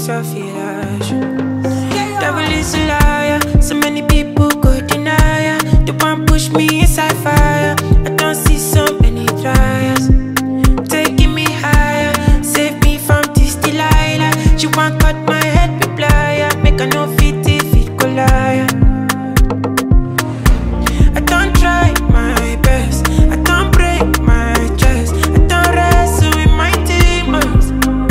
I feel devil is a liar. So many people go deny ya. They want push me inside fire. I don't see so many trials taking me higher. Save me from this Delilah. She want cut my head with plier. Make a no fit if it go lie. I don't try my best. I don't break my chest. I don't wrestle with my demons.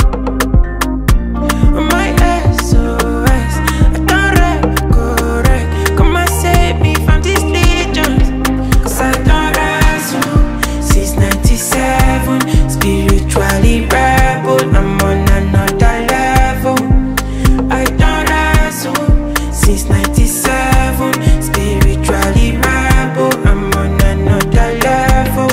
My SOS. I don't wreck, correct. Come and save me from these legions. Cause I don't wrestle since 97. Spiritually rebel, I'm on another level. I don't wrestle since 97. Spiritually rebel, I'm on another level.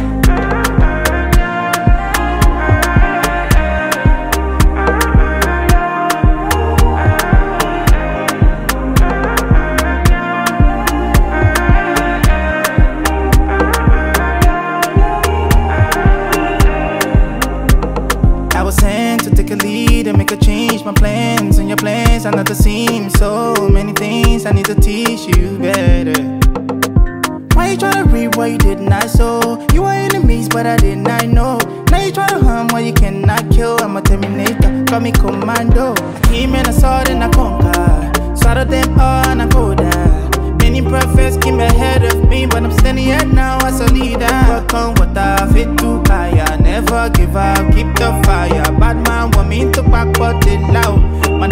I was sent to take a lead and make a change. My plans and your plans are not the same. So many things I need to teach you better. Why you tryna read what you did not sow? You were enemies, but I did not know. Now you tryna harm what you cannot kill. I'm a terminator, call me commando. Came and I saw it and I conquered. Swallowed them all and I go down. Many prophets came ahead of me, but I'm standing here now as a leader. Work on what I fit to higher. Never give up, keep the fire. Bad man want me to back, but it loud.